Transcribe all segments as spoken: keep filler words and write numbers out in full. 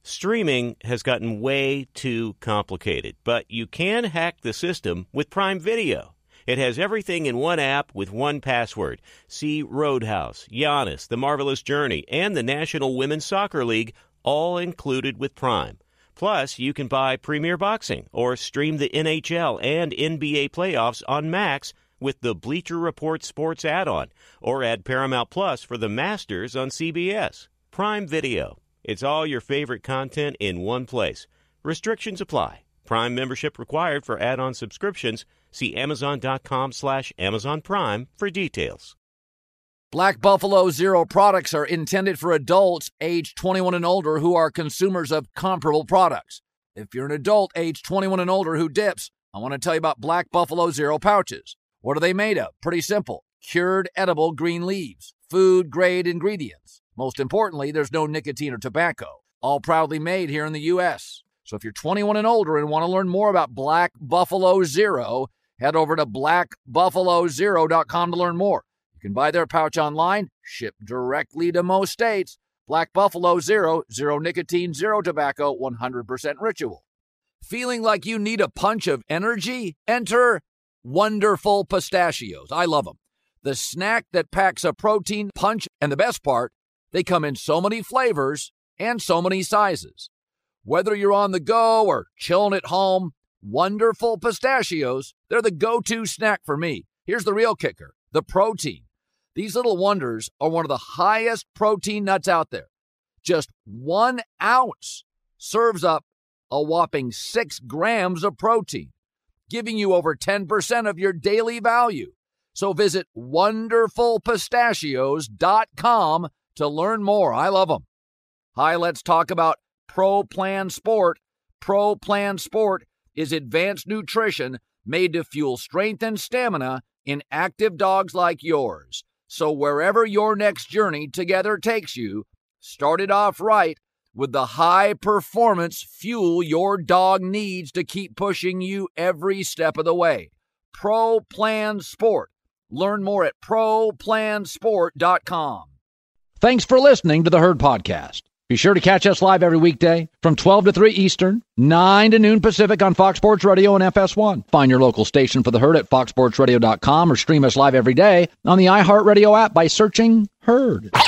Streaming has gotten way too complicated, but you can hack the system with Prime Video. It has everything in one app with one password. See Roadhouse, Giannis, The Marvelous Journey, and the National Women's Soccer League, all included with Prime. Plus, you can buy Premier Boxing or stream the N H L and N B A playoffs on Max with the Bleacher Report Sports add-on, or add Paramount Plus for the Masters on C B S. Prime Video. It's all your favorite content in one place. Restrictions apply. Prime membership required for add-on subscriptions. See Amazon.com slash Amazon Prime for details. Black Buffalo Zero products are intended for adults age twenty-one and older who are consumers of comparable products. If you're an adult age twenty-one and older who dips, I want to tell you about Black Buffalo Zero pouches. What are they made of? Pretty simple. Cured edible green leaves. Food-grade ingredients. Most importantly, there's no nicotine or tobacco. All proudly made here in the U S So if you're twenty-one and older and want to learn more about Black Buffalo Zero, head over to black buffalo zero dot com to learn more. You can buy their pouch online, shipped directly to most states. Black Buffalo Zero, zero nicotine, zero tobacco, one hundred percent ritual. Feeling like you need a punch of energy? Enter Wonderful Pistachios. I love them. The snack that packs a protein punch, and the best part, they come in so many flavors and so many sizes. Whether you're on the go or chilling at home, Wonderful Pistachios, they're the go-to snack for me. Here's the real kicker, the protein. These little wonders are one of the highest protein nuts out there. Just one ounce serves up a whopping six grams of protein, giving you over ten percent of your daily value. So visit wonderful pistachios dot com to learn more. I love them. Hi, let's talk about Pro Plan Sport. Pro Plan Sport is advanced nutrition made to fuel strength and stamina in active dogs like yours. So wherever your next journey together takes you, start it off right with the high-performance fuel your dog needs to keep pushing you every step of the way. Pro Plan Sport. Learn more at pro plan sport dot com. Thanks for listening to the Herd Podcast. Be sure to catch us live every weekday from twelve to three Eastern, nine to noon Pacific on Fox Sports Radio and F S one. Find your local station for the Herd at fox sports radio dot com or stream us live every day on the iHeartRadio app by searching Herd. Now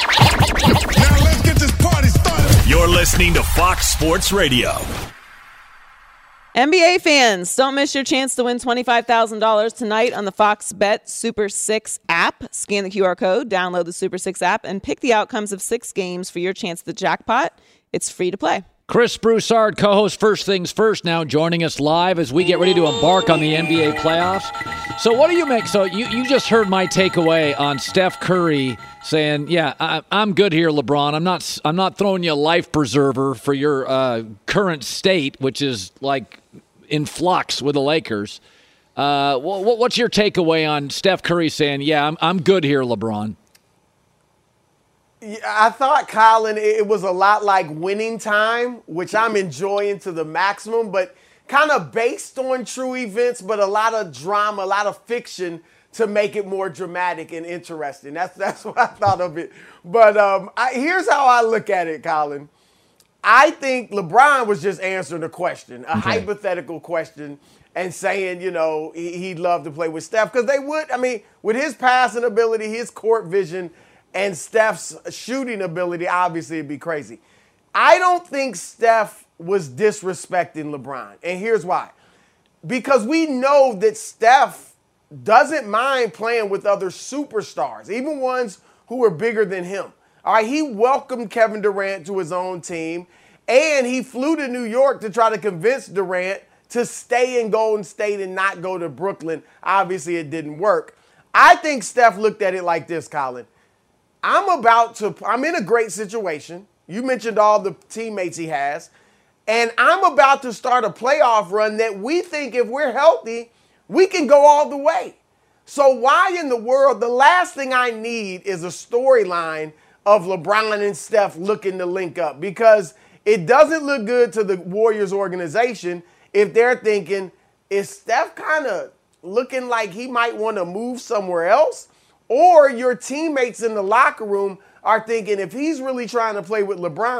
let's get this party started. You're listening to Fox Sports Radio. N B A fans, don't miss your chance to win twenty-five thousand dollars tonight on the Fox Bet Super six app. Scan the Q R code, download the Super six app, and pick the outcomes of six games for your chance at the jackpot. It's free to play. Chris Broussard, co-host First Things First, now joining us live as we get ready to embark on the N B A playoffs. So what do you make? So you, you just heard my takeaway on Steph Curry saying, yeah, I, I'm good here, LeBron. I'm not I'm not throwing you a life preserver for your uh, current state, which is like in flux with the Lakers. Uh, what, what's your takeaway on Steph Curry saying, yeah, I'm, I'm good here, LeBron? I thought, Colin, it was a lot like Winning Time, which I'm enjoying to the maximum, but kind of based on true events, but a lot of drama, a lot of fiction to make it more dramatic and interesting. That's that's what I thought of it. But um, I, here's how I look at it, Colin. I think LeBron was just answering a question, a okay. hypothetical question, and saying, you know, he, he'd love to play with Steph because they would. I mean, with his passing ability, his court vision, and Steph's shooting ability, obviously it'd be crazy. I don't think Steph was disrespecting LeBron, and here's why. Because we know that Steph doesn't mind playing with other superstars, even ones who are bigger than him. All right, he welcomed Kevin Durant to his own team, and he flew to New York to try to convince Durant to stay in Golden State and not go to Brooklyn. Obviously, it didn't work. I think Steph looked at it like this, Colin. I'm about to, I'm in a great situation. You mentioned all the teammates he has. And I'm about to start a playoff run that we think if we're healthy, we can go all the way. So why in the world, the last thing I need is a storyline of LeBron and Steph looking to link up, because it doesn't look good to the Warriors organization if they're thinking, is Steph kind of looking like he might want to move somewhere else? Or your teammates in the locker room are thinking if he's really trying to play with LeBron,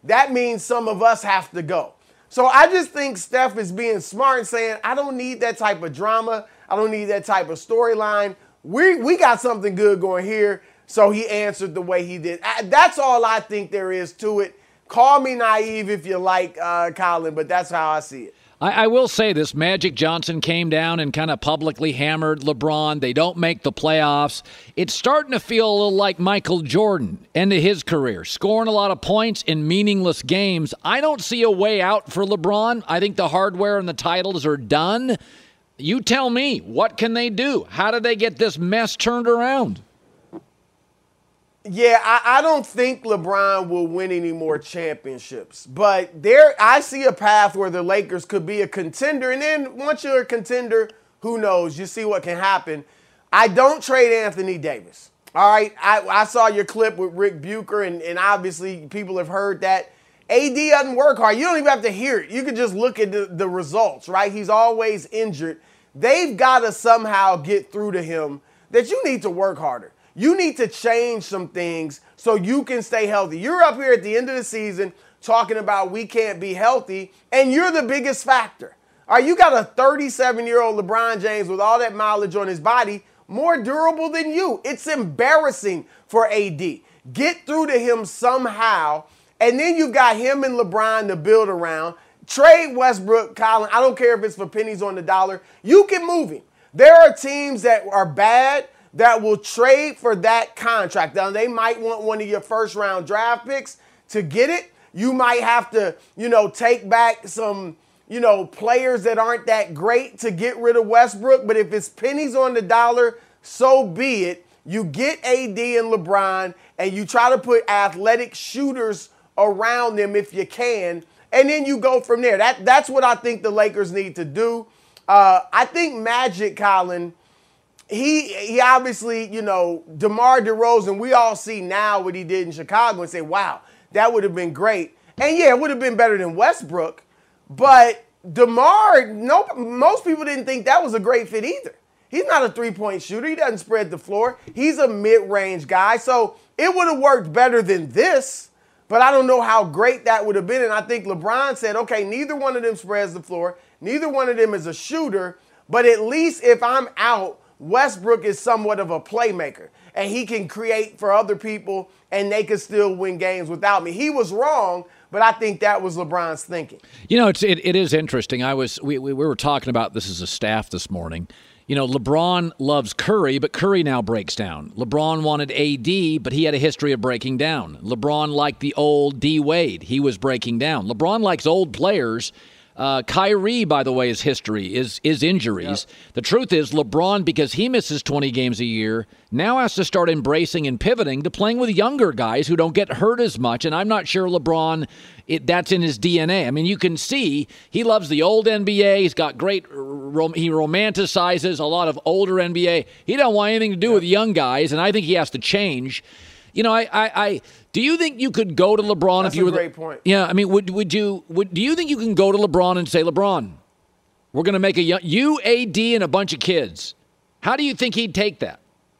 that means some of us have to go. So I just think Steph is being smart and saying, I don't need that type of drama. I don't need that type of storyline. We we got something good going here. So he answered the way he did. I, that's all I think there is to it. Call me naive if you like, uh, Colin, but that's how I see it. I, I will say this. Magic Johnson came down and kind of publicly hammered LeBron. They don't make the playoffs. It's starting to feel a little like Michael Jordan, end of his career, scoring a lot of points in meaningless games. I don't see a way out for LeBron. I think the hardware and the titles are done. You tell me, what can they do? How do they get this mess turned around? Yeah, I, I don't think LeBron will win any more championships. But there, I see a path where the Lakers could be a contender. And then once you're a contender, who knows? You see what can happen. I don't trade Anthony Davis. All right, I, I saw your clip with Rick Bucher, and, and obviously people have heard that. A D doesn't work hard. You don't even have to hear it. You can just look at the, the results, right? He's always injured. They've got to somehow get through to him that you need to work harder. You need to change some things so you can stay healthy. You're up here at the end of the season talking about we can't be healthy, and you're the biggest factor. All right, you got a thirty-seven-year-old LeBron James with all that mileage on his body, more durable than you. It's embarrassing for A D. Get through to him somehow, and then you've got him and LeBron to build around. Trade Westbrook, Colin. I don't care if it's for pennies on the dollar. You can move him. There are teams that are bad that will trade for that contract. Now, they might want one of your first-round draft picks to get it. You might have to, you know, take back some, you know, players that aren't that great to get rid of Westbrook. But if it's pennies on the dollar, so be it. You get A D and LeBron, and you try to put athletic shooters around them if you can, and then you go from there. That That's what I think the Lakers need to do. Uh, I think Magic, Colin, He he obviously, you know, DeMar DeRozan, we all see now what he did in Chicago and say, wow, that would have been great. And, yeah, it would have been better than Westbrook. But DeMar, no, most people didn't think that was a great fit either. He's not a three-point shooter. He doesn't spread the floor. He's a mid-range guy. So it would have worked better than this. But I don't know how great that would have been. And I think LeBron said, okay, neither one of them spreads the floor. Neither one of them is a shooter. But at least if I'm out, Westbrook is somewhat of a playmaker, and he can create for other people, and they can still win games without me. He was wrong, but I think that was LeBron's thinking. You know, it's, it, it is interesting. I was we, we we were talking about this as a staff this morning. You know, LeBron loves Curry, but Curry now breaks down. LeBron wanted A D, but he had a history of breaking down. LeBron liked the old D. Wade. He was breaking down. LeBron likes old players. Uh, Kyrie, by the way, his history is is injuries. Yep. The truth is, LeBron, because he misses twenty games a year, now has to start embracing and pivoting to playing with younger guys who don't get hurt as much. And I'm not sure LeBron, it, that's in his D N A. I mean, you can see he loves the old N B A. He's got great, rom- he romanticizes a lot of older N B A. He don't want anything to do yep. with young guys, and I think he has to change. You know, I, I, I do you think you could go to LeBron That's if you were a great the, point. Yeah, I mean, would would you would do you think you can go to LeBron and say, LeBron, we're going to make a young, you, A D, and a bunch of kids? How do you think he'd take that?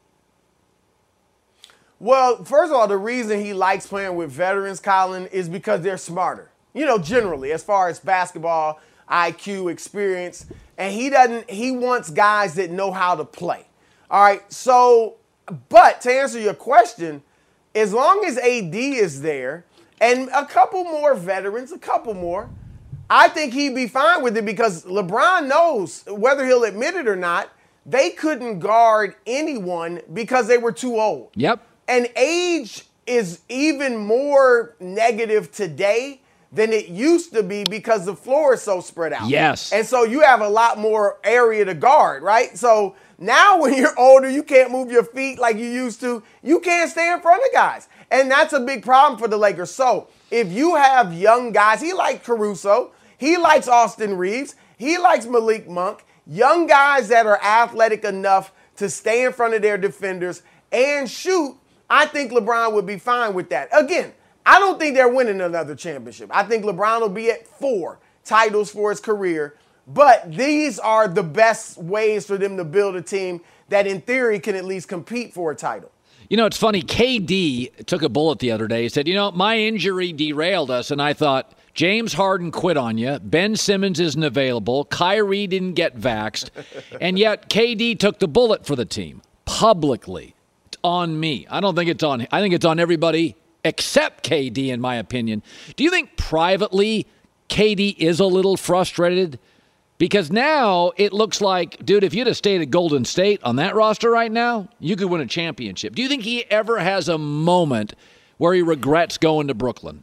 Well, first of all, the reason he likes playing with veterans, Colin, is because they're smarter. You know, generally, as far as basketball, I Q, experience, and he doesn't. He wants guys that know how to play. All right. So, but to answer your question, as long as A D is there and a couple more veterans, a couple more, I think he'd be fine with it because LeBron knows, whether he'll admit it or not, they couldn't guard anyone because they were too old. Yep. And age is even more negative today than it used to be because the floor is so spread out. Yes. And so you have a lot more area to guard, right? So now when you're older, you can't move your feet like you used to. You can't stay in front of guys. And that's a big problem for the Lakers. So if you have young guys, he likes Caruso, he likes Austin Reeves, he likes Malik Monk, young guys that are athletic enough to stay in front of their defenders and shoot, I think LeBron would be fine with that. Again, I don't think they're winning another championship. I think LeBron will be at four titles for his career. But these are the best ways for them to build a team that in theory can at least compete for a title. You know, it's funny. K D took a bullet the other day. He said, you know, my injury derailed us. And I thought, James Harden quit on you. Ben Simmons isn't available. Kyrie didn't get vaxxed. And yet K D took the bullet for the team publicly. It's on me. I don't think it's on. I think it's on everybody except K D, in my opinion. Do you think privately K D is a little frustrated? Because now it looks like, dude, if you'd have stayed at Golden State on that roster right now, you could win a championship. Do you think he ever has a moment where he regrets going to Brooklyn?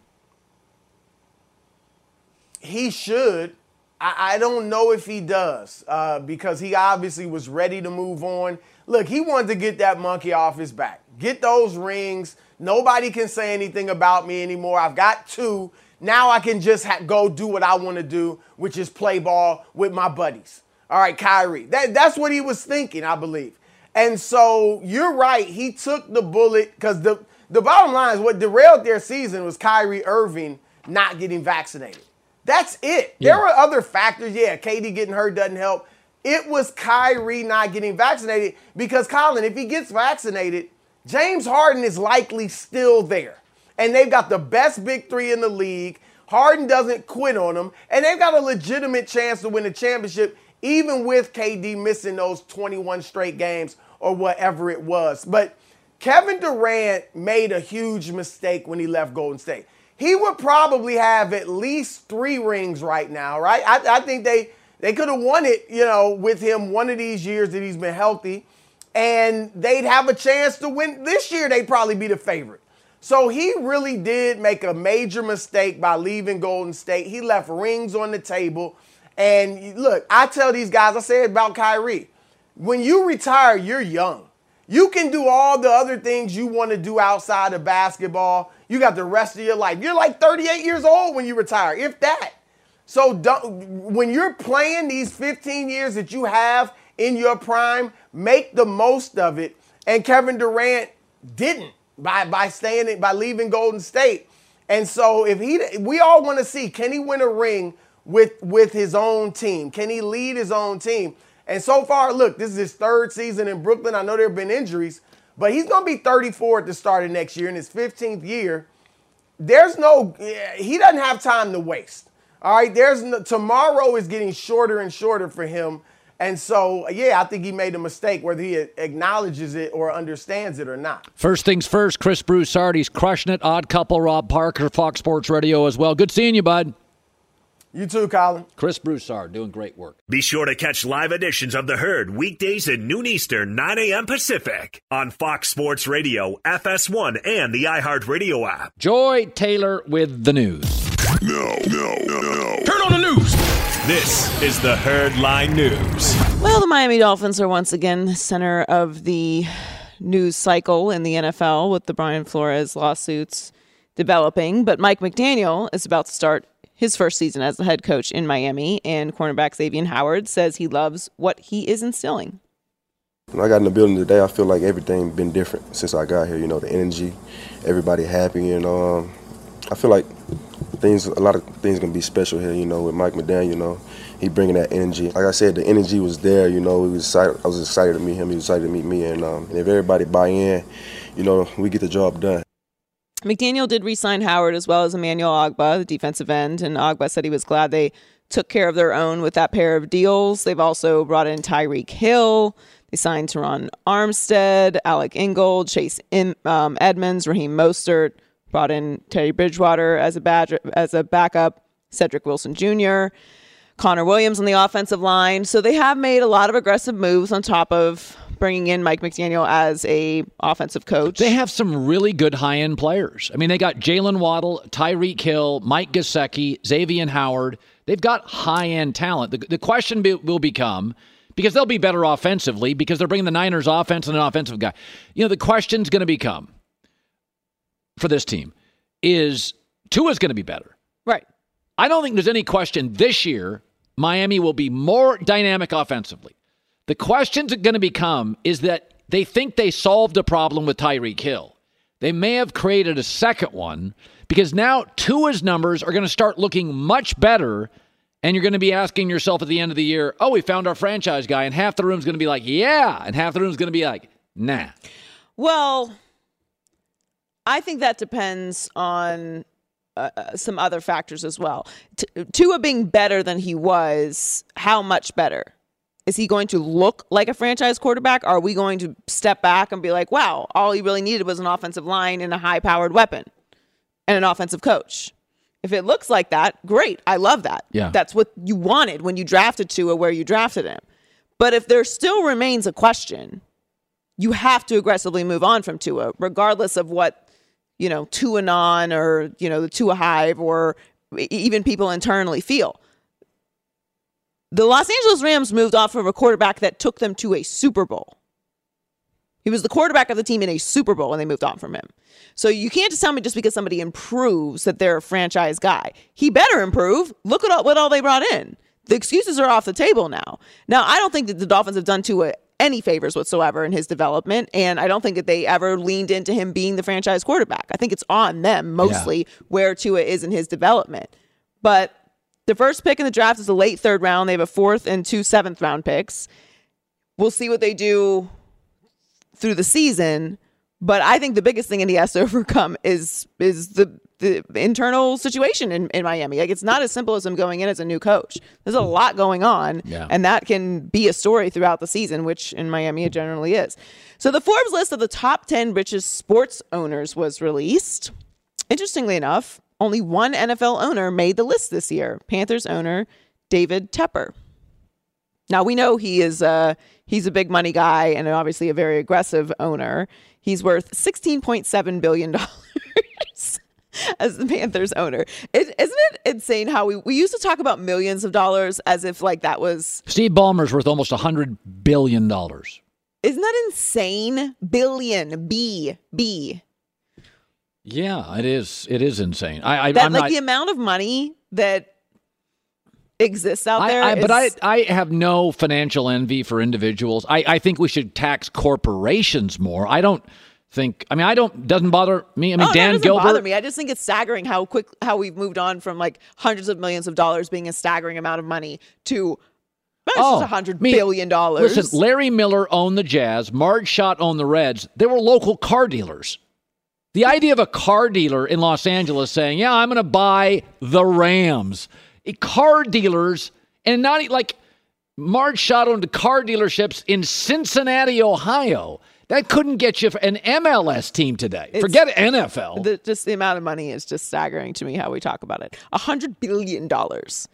He should. I, I don't know if he does uh, because he obviously was ready to move on. Look, he wanted to get that monkey off his back. Get those rings. Nobody can say anything about me anymore. I've got two. Now I can just ha- go do what I want to do, which is play ball with my buddies. All right, Kyrie. That, that's what he was thinking, I believe. And so you're right. He took the bullet because the, the bottom line is what derailed their season was Kyrie Irving not getting vaccinated. That's it. Yeah. There were other factors. Yeah, K D getting hurt doesn't help. It was Kyrie not getting vaccinated because, Colin, if he gets vaccinated, James Harden is likely still there. And they've got the best big three in the league. Harden doesn't quit on them. And they've got a legitimate chance to win the championship, even with K D missing those twenty-one straight games or whatever it was. But Kevin Durant made a huge mistake when he left Golden State. He would probably have at least three rings right now, right? I, I think they, they could have won it, you know, with him one of these years that he's been healthy. And they'd have a chance to win. This year, they'd probably be the favorite. So he really did make a major mistake by leaving Golden State. He left rings on the table. And look, I tell these guys, I say it about Kyrie, when you retire, you're young. You can do all the other things you want to do outside of basketball. You got the rest of your life. You're like thirty-eight years old when you retire, if that. So don't, when you're playing these fifteen years that you have in your prime, make the most of it. And Kevin Durant didn't. By by staying by leaving Golden State. And so if he we all want to see, can he win a ring with with his own team? Can he lead his own team? And so far, look, this is his third season in Brooklyn. I know there have been injuries, but he's going to be thirty-four at the start of next year in his fifteenth year. There's no he doesn't have time to waste. All right, there's no, tomorrow is getting shorter and shorter for him. And so, yeah, I think he made a mistake, whether he acknowledges it or understands it or not. First things first, Chris Broussard, he's crushing it. Odd Couple, Rob Parker, Fox Sports Radio as well. Good seeing you, bud. You too, Colin. Chris Broussard doing great work. Be sure to catch live editions of The Herd weekdays at noon Eastern, nine a.m. Pacific on Fox Sports Radio, F S one, and the iHeartRadio app. Joy Taylor with the news. No, no, no, no. Turn on the news. This is the Herd Line News. Well, the Miami Dolphins are once again the center of the news cycle in the N F L with the Brian Flores lawsuits developing. But Mike McDaniel is about to start his first season as the head coach in Miami, and cornerback Xavier Howard says he loves what he is instilling. When I got in the building today, I feel like everything been different since I got here. You know, the energy, everybody happy, and um, I feel like things, a lot of things gonna be special here. You know, with Mike McDaniel, you know, he bringing that energy. Like I said, the energy was there. You know, we was excited, I was excited to meet him. He was excited to meet me, and, um, and if everybody buy in, you know, we get the job done. McDaniel did re-sign Howard as well as Emmanuel Ogbah, the defensive end, and Ogbah said he was glad they took care of their own with that pair of deals. They've also brought in Tyreek Hill. They signed Teron Armstead, Alec Ingold, Chase um, Edmonds, Raheem Mostert. Brought in Teddy Bridgewater as a badge, as a backup, Cedric Wilson Junior, Connor Williams on the offensive line. So they have made a lot of aggressive moves on top of bringing in Mike McDaniel as a offensive coach. They have some really good high-end players. I mean, they got Jalen Waddle, Tyreek Hill, Mike Gesicki, Xavier Howard. They've got high-end talent. The, the question be, will become, because they'll be better offensively because they're bringing the Niners offense and an offensive guy. You know, the question's going to become, for this team, is Tua's going to be better. Right. I don't think there's any question this year Miami will be more dynamic offensively. The question's going to become is that they think they solved a problem with Tyreek Hill. They may have created a second one because now Tua's numbers are going to start looking much better, and you're going to be asking yourself at the end of the year, oh, we found our franchise guy, and half the room's going to be like, yeah, and half the room's going to be like, nah. Well, I think that depends on uh, some other factors as well. T- Tua being better than he was, how much better? Is he going to look like a franchise quarterback? Or are we going to step back and be like, wow, all he really needed was an offensive line and a high-powered weapon and an offensive coach? If it looks like that, great. I love that. Yeah. That's what you wanted when you drafted Tua where you drafted him. But if there still remains a question, you have to aggressively move on from Tua, regardless of what, you know, Tuanon or, you know, the Tua Hive or even people internally feel. The Los Angeles Rams moved off of a quarterback that took them to a Super Bowl. He was the quarterback of the team in a Super Bowl, and they moved on from him. So you can't just tell me just because somebody improves that they're a franchise guy. He better improve. Look at all, what all they brought in. The excuses are off the table now. Now, I don't think that the Dolphins have done Tua any favors whatsoever in his development, and I don't think that they ever leaned into him being the franchise quarterback. I think it's on them mostly yeah. where Tua is in his development. But the first pick in the draft is a late third round. They have a fourth and two seventh round picks. We'll see what they do through the season, but I think the biggest thing that he has to overcome is is the the internal situation in, in Miami. Like, it's not as simple as him going in as a new coach. There's a lot going on, yeah. and that can be a story throughout the season, which in Miami it generally is. So the Forbes list of the top ten richest sports owners was released. Interestingly enough, only one N F L owner made the list this year, Panthers owner David Tepper. Now, we know he is uh, he's a big money guy and obviously a very aggressive owner. He's worth sixteen point seven billion dollars as the Panthers owner. It, isn't it insane how we, we used to talk about millions of dollars as if like that was... Steve Ballmer's worth almost one hundred billion dollars. Isn't that insane? Billion. B. B. Yeah, it is. It is insane. I, I, that, I'm like not, the amount of money that exists out there. I, I, is, but I, I have no financial envy for individuals. I, I think we should tax corporations more. I don't think. I mean, I don't. Doesn't bother me. I mean, oh, Dan no, it doesn't Gilbert. bother me. I just think it's staggering how quick how we've moved on from like hundreds of millions of dollars being a staggering amount of money to. Well, it's oh, just a hundred I mean, billion dollars. Listen, Larry Miller owned the Jazz. Marge Schott owned the Reds. They were local car dealers. The idea of a car dealer in Los Angeles saying, yeah, I'm going to buy the Rams. Car dealers, and not like Marge Schott owned car dealerships in Cincinnati, Ohio. That couldn't get you an M L S team today. It's, Forget N F L. The, just the amount of money is just staggering to me how we talk about it. A hundred billion dollars.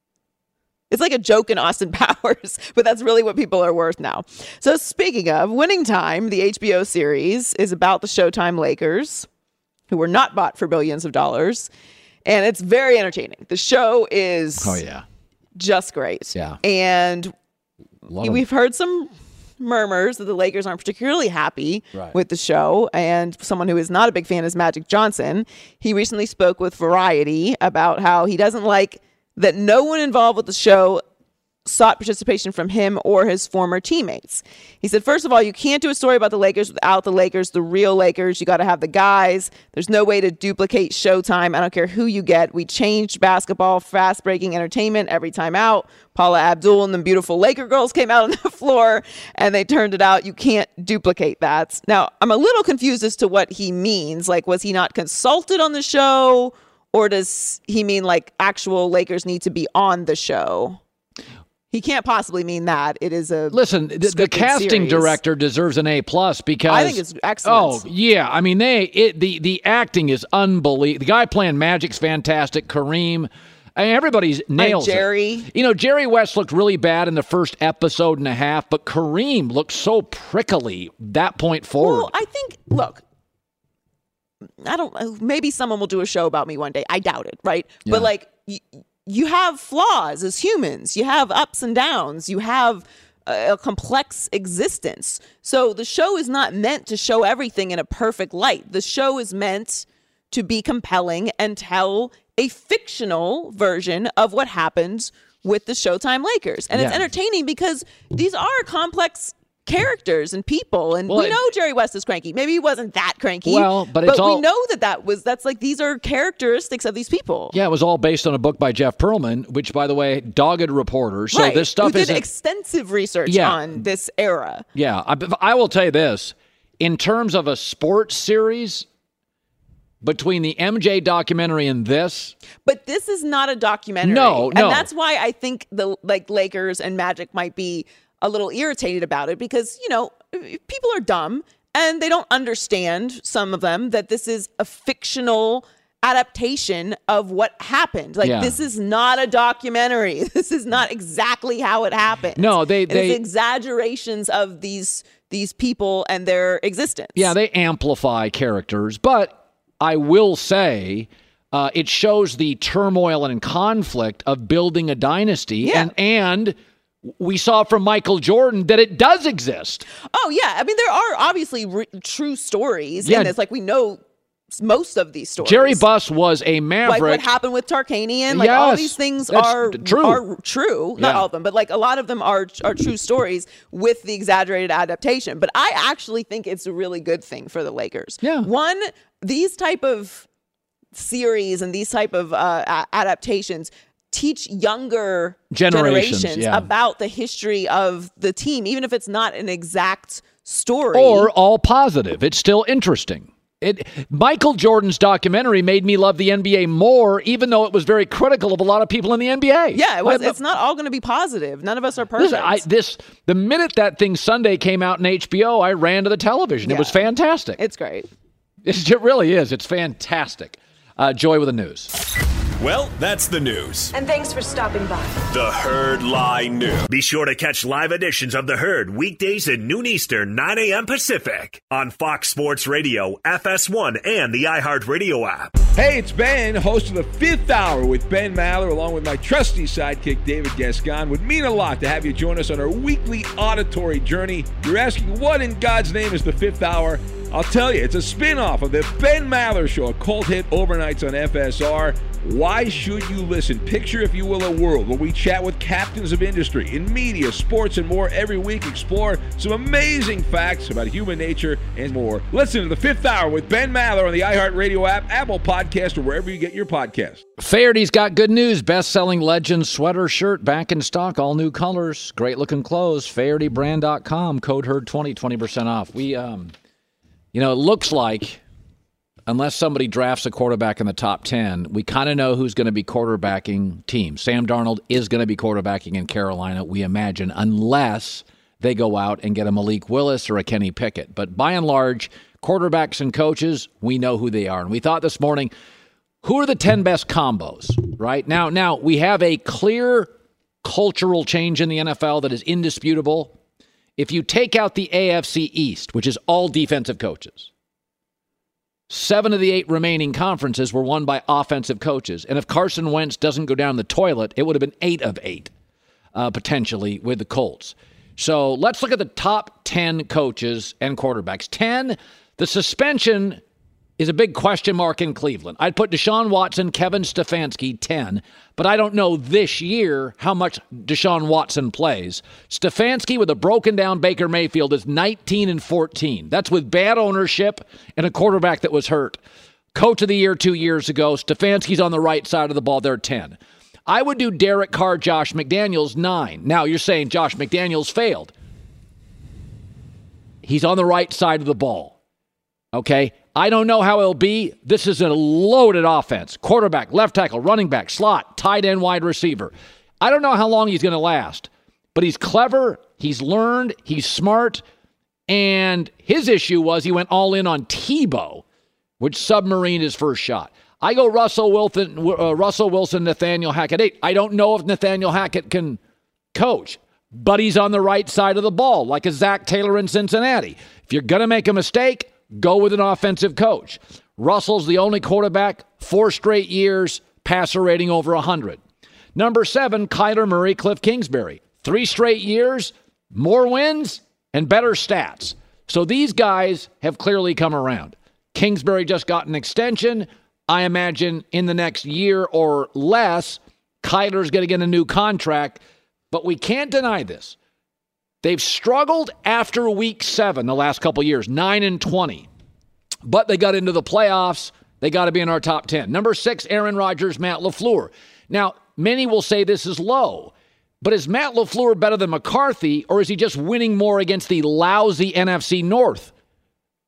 It's like a joke in Austin Powers, but that's really what people are worth now. So speaking of, Winning Time, the H B O series, is about the Showtime Lakers, who were not bought for billions of dollars. And it's very entertaining. The show is oh, yeah. just great. Yeah. And Love we've heard some murmurs that the Lakers aren't particularly happy right. with the show. And someone who is not a big fan is Magic Johnson. He recently spoke with Variety about how he doesn't like that no one involved with the show sought participation from him or his former teammates. He said, first of all, you can't do a story about the Lakers without the Lakers, the real Lakers. You got to have the guys. There's no way to duplicate Showtime. I don't care who you get. We changed basketball, fast-breaking entertainment every time out. Paula Abdul and the beautiful Laker girls came out on the floor, and they turned it out. You can't duplicate that. Now, I'm a little confused as to what he means. Like, was he not consulted on the show? Or does he mean like actual Lakers need to be on the show? He can't possibly mean that. It is a listen. The, the casting series. director deserves an A plus because I think it's excellent. Oh yeah, I mean they it, the the acting is unbelievable. The guy playing Magic's fantastic. Kareem, I mean, everybody's nails and Jerry. it. You know, Jerry West looked really bad in the first episode and a half, but Kareem looked so prickly that point forward. Well, I think look. I don't, maybe someone will do a show about me one day. I doubt it, right? Yeah. But like, y- you have flaws as humans. You have ups and downs. You have a, a complex existence. So the show is not meant to show everything in a perfect light. The show is meant to be compelling and tell a fictional version of what happens with the Showtime Lakers. And yeah. it's entertaining because these are complex characters and people, and well, we know Jerry West is cranky. Maybe he wasn't that cranky. Well, but, but it's we all, know that that was that's like these are characteristics of these people. Yeah, it was all based on a book by Jeff Pearlman, which, by the way, dogged reporter. So right. this stuff is did extensive research yeah. on this era. Yeah, I, I will tell you this: in terms of a sports series, between the M J documentary and this. But this is not a documentary. No, no. And that's why I think the like Lakers and Magic might be a little irritated about it because, you know, people are dumb and they don't understand, some of them, that this is a fictional adaptation of what happened. Like, Yeah. this is not a documentary. This is not exactly how it happened. No, they- It is they- exaggerations of these these people and their existence. Yeah, they amplify characters, but I will say uh, it shows the turmoil and conflict of building a dynasty, Yeah. and and we saw from Michael Jordan that it does exist. Oh, yeah. I mean, there are obviously re- true stories Yeah. in this. Like, we know most of these stories. Jerry Buss was a Like maverick. what happened with Tarkanian. Like, all Yes, these things that's are true. are true. Not Yeah. all of them, but like a lot of them are are true stories with the exaggerated adaptation. But I actually think it's a really good thing for the Lakers. Yeah. One, these type of series and these type of uh, a- adaptations teach younger Generations, generations yeah. about the history of the team, even if it's not an exact story. or all positive. It's still interesting. It Michael Jordan's documentary made me love the N B A more, even though it was very critical of a lot of people in the N B A. yeah, it was, Like, it's not all going to be positive. None of us are perfect. Listen, I, this the minute that thing Sunday came out in H B O, I ran to the television. It Yeah. was fantastic. it's great. It, it really is. It's fantastic. Uh, Joy with the news. Well, that's the news. And thanks for stopping by. The Herd Lie News. Be sure to catch live editions of The Herd weekdays at noon Eastern, nine a.m. Pacific on Fox Sports Radio, F S one, and the iHeartRadio app. Hey, it's Ben, host of the Fifth Hour with Ben Maller, along with my trusty sidekick, David Gascon. Would mean a lot to have you join us on our weekly auditory journey. You're asking, what in God's name is the Fifth Hour? I'll tell you, it's a spin-off of the Ben Maller Show, a cult hit overnights on F S R. Why should you listen? Picture, if you will, a world where we chat with captains of industry in media, sports, and more every week. Explore some amazing facts about human nature and more. Listen to the Fifth Hour with Ben Maller on the iHeartRadio app, Apple Podcast, or wherever you get your podcasts. Faherty's got good news. Best-selling Legend sweater shirt back in stock. All new colors. Great-looking clothes. Faherty Brand dot com. Code Herd twenty, twenty percent off. We, um, you know, it looks like, unless somebody drafts a quarterback in the top ten, we kind of know who's going to be quarterbacking teams. Sam Darnold is going to be quarterbacking in Carolina, we imagine, unless they go out and get a Malik Willis or a Kenny Pickett. But by and large, quarterbacks and coaches, we know who they are. And we thought this morning, who are the ten best combos, right? Now, now we have a clear cultural change in the N F L that is indisputable. If you take out the A F C East, which is all defensive coaches, seven of the eight remaining conferences were won by offensive coaches. And if Carson Wentz doesn't go down the toilet, it would have been eight of eight, uh, potentially, with the Colts. So let's look at the top ten coaches and quarterbacks. ten, the suspension is a big question mark in Cleveland. I'd put Deshaun Watson, Kevin Stefanski, ten, but I don't know this year how much Deshaun Watson plays. Stefanski with a broken down Baker Mayfield is nineteen and fourteen. That's with bad ownership and a quarterback that was hurt. Coach of the year two years ago. Stefanski's on the right side of the ball. They're ten. I would do Derek Carr, Josh McDaniels, nine. Now you're saying Josh McDaniels failed. He's on the right side of the ball. Okay? I don't know how it'll be. This is a loaded offense. Quarterback, left tackle, running back, slot, tight end, wide receiver. I don't know how long he's going to last, but he's clever, he's learned, he's smart, and his issue was he went all in on Tebow, which submarined his first shot. I go Russell Wilson, uh, Russell Wilson, Nathaniel Hackett. Hey, I don't know if Nathaniel Hackett can coach, but he's on the right side of the ball, like a Zach Taylor in Cincinnati. If you're going to make a mistake, go with an offensive coach. Russell's the only quarterback, four straight years, passer rating over one hundred. Number seven, Kyler Murray, Cliff Kingsbury. Three straight years, more wins, and better stats. So these guys have clearly come around. Kingsbury just got an extension. I imagine in the next year or less, Kyler's going to get a new contract. But we can't deny this. They've struggled after week seven the last couple years, nine and twenty. But they got into the playoffs. They got to be in our top ten. Number six, Aaron Rodgers, Matt LaFleur. Now, many will say this is low. But is Matt LaFleur better than McCarthy, or is he just winning more against the lousy N F C North?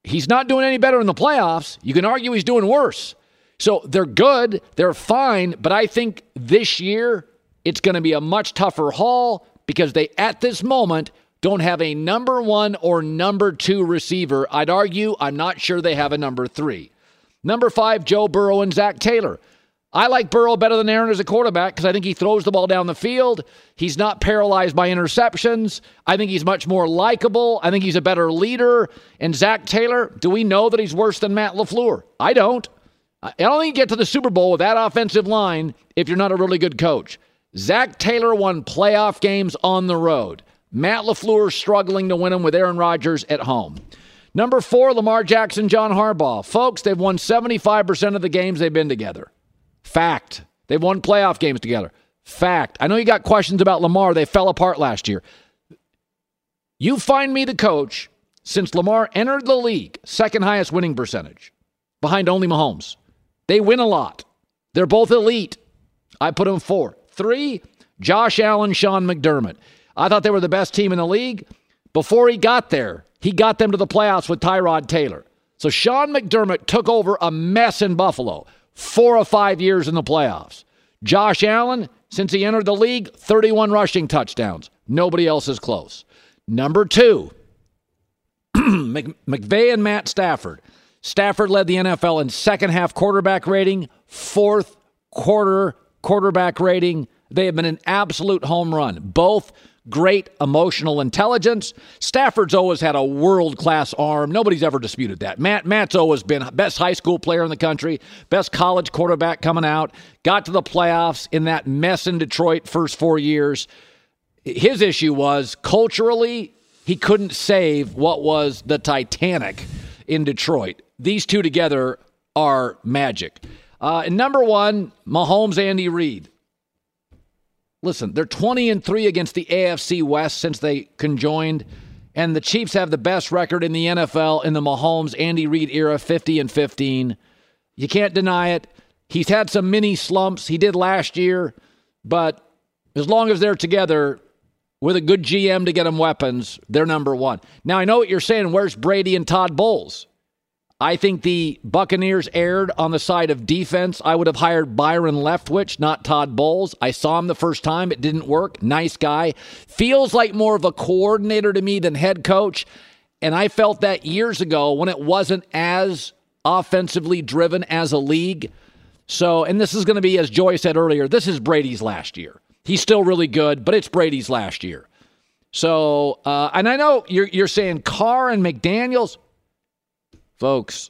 he's not doing any better in the playoffs. You can argue he's doing worse. So they're good, they're fine, but I think this year it's going to be a much tougher haul because they, at this moment, don't have a number one or number two receiver. I'd argue I'm not sure they have a number three. Number five, Joe Burrow and Zach Taylor. I like Burrow better than Aaron as a quarterback because I think he throws the ball down the field. He's not paralyzed by interceptions. I think he's much more likable. I think he's a better leader. And Zach Taylor, do we know that he's worse than Matt LaFleur? I don't. I don't think you get to the Super Bowl with that offensive line if you're not a really good coach. Zach Taylor won playoff games on the road. Matt LaFleur struggling to win them with Aaron Rodgers at home. Number four, Lamar Jackson, John Harbaugh. Folks, they've won seventy-five percent of the games they've been together. Fact. They've won playoff games together. Fact. I know you got questions about Lamar. They fell apart last year. You find me the coach since Lamar entered the league, second highest winning percentage, behind only Mahomes. They win a lot. They're both elite. I put them four. Three, Josh Allen, Sean McDermott. I thought they were the best team in the league. Before he got there, he got them to the playoffs with Tyrod Taylor. So Sean McDermott took over a mess in Buffalo. Four or five years in the playoffs. Josh Allen, since he entered the league, thirty-one rushing touchdowns. Nobody else is close. Number two, McVay and Matt Stafford. Stafford led the N F L in second half quarterback rating, fourth quarter quarterback rating. They have been an absolute home run. Both great emotional intelligence. Stafford's always had a world-class arm. Nobody's ever disputed that. Matt Matt's always been best high school player in the country, best college quarterback coming out, got to the playoffs in that mess in Detroit first four years. His issue was culturally, he couldn't save what was the Titanic in Detroit. These two together are magic. Uh, and number one, Mahomes, Andy Reid. Listen, they're twenty and three against the A F C West since they conjoined, and the Chiefs have the best record in the N F L in the Mahomes, Andy Reid era, fifty and fifteen. You can't deny it. He's had some mini slumps. He did last year, but as long as they're together with a good G M to get them weapons, they're number one. Now, I know what you're saying. Where's Brady and Todd Bowles? I think the Buccaneers erred on the side of defense. I would have hired Byron Leftwich, not Todd Bowles. I saw him the first time. It didn't work. Nice guy. Feels like more of a coordinator to me than head coach. And I felt that years ago when it wasn't as offensively driven as a league. So, and this is going to be, as Joy said earlier, this is Brady's last year. He's still really good, but it's Brady's last year. So, uh, and I know you're, you're saying Carr and McDaniels. Folks,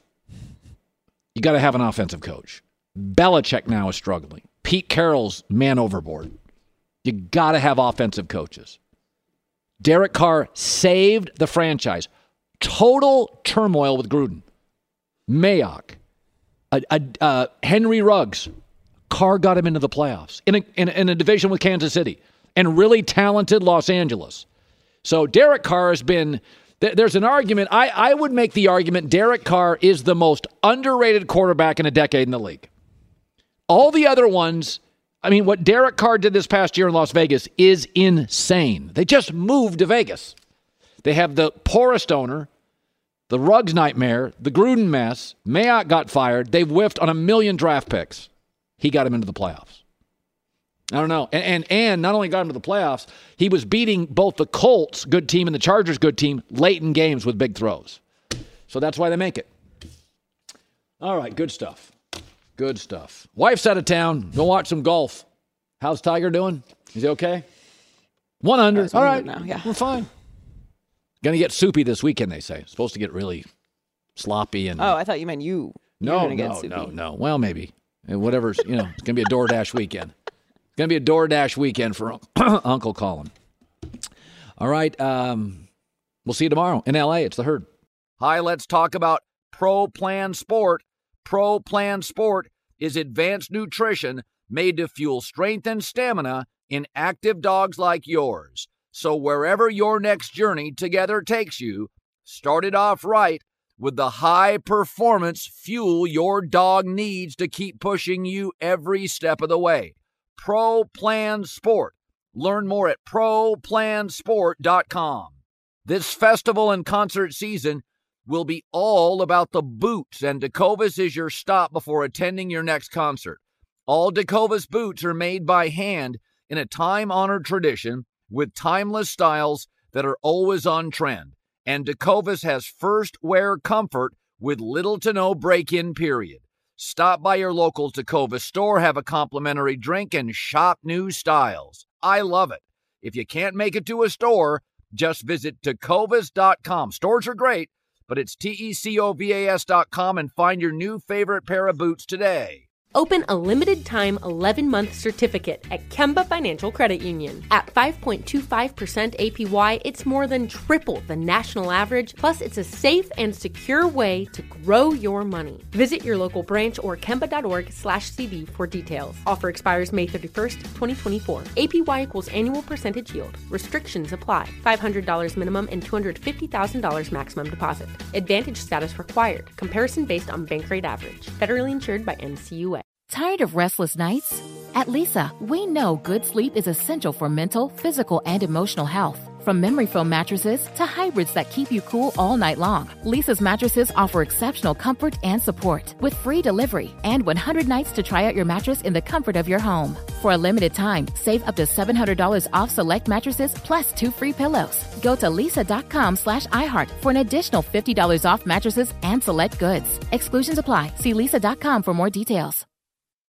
you got to have an offensive coach. Belichick now is struggling. Pete Carroll's man overboard. You got to have offensive coaches. Derek Carr saved the franchise. Total turmoil with Gruden. Mayock. Uh, uh, uh, Henry Ruggs. Carr got him into the playoffs in a, in, a, in a division with Kansas City and really talented Los Angeles. So Derek Carr has been... There's an argument. I, I would make the argument Derek Carr is the most underrated quarterback in a decade in the league. All the other ones, I mean, what Derek Carr did this past year in Las Vegas is insane. They just moved to Vegas. They have the poorest owner, the Ruggs nightmare, the Gruden mess. Mayock got fired. They've whiffed on a million draft picks. He got him into the playoffs. I don't know. And, and and not only got him to the playoffs, he was beating both the Colts, good team, and the Chargers, good team, late in games with big throws. So that's why they make it. All right, good stuff. Good stuff. Wife's out of town. Go watch some golf. How's Tiger doing? Is he okay? one hundred. All right. Now, yeah. We're fine. Going to get soupy this weekend, they say. Supposed to get really sloppy. and. Oh, I thought you meant you. No, no, no, no. Well, maybe. Whatever's, you know, it's going to be a DoorDash weekend. Going to be a DoorDash weekend for Uncle Colin. All right. Um, we'll see you tomorrow in L A. It's the Herd. Hi, let's talk about Pro Plan Sport. Pro Plan Sport is advanced nutrition made to fuel strength and stamina in active dogs like yours. So wherever your next journey together takes you, start it off right with the high-performance fuel your dog needs to keep pushing you every step of the way. Pro Plan Sport. Learn more at pro plan sport dot com. This festival and concert season, will be all about the boots, and Tecovas is your stop before attending your next concert. All Tecovas boots are made by hand in a time-honored tradition with timeless styles that are always on trend. And Tecovas has first wear comfort with little to no break-in period. Stop by your local Tecovas store, have a complimentary drink, and shop new styles. I love it. If you can't make it to a store, just visit tecovas dot com. Stores are great, but it's T E C O V A S dot com and find your new favorite pair of boots today. Open a limited-time eleven-month certificate at Kemba Financial Credit Union. At five point two five percent A P Y, it's more than triple the national average, plus it's a safe and secure way to grow your money. Visit your local branch or kemba.org slash CD for details. Offer expires May thirty-first, twenty twenty-four. A P Y equals annual percentage yield. Restrictions apply. five hundred dollars minimum and two hundred fifty thousand dollars maximum deposit. Advantage status required. Comparison based on bank rate average. Federally insured by N C U A. Tired of restless nights? At Leesa, we know good sleep is essential for mental, physical, and emotional health. From memory foam mattresses to hybrids that keep you cool all night long, Leesa's mattresses offer exceptional comfort and support with free delivery and one hundred nights to try out your mattress in the comfort of your home. For a limited time, save up to seven hundred dollars off select mattresses plus two free pillows. Go to leesa.com slash iHeart for an additional fifty dollars off mattresses and select goods. Exclusions apply. See leesa dot com for more details.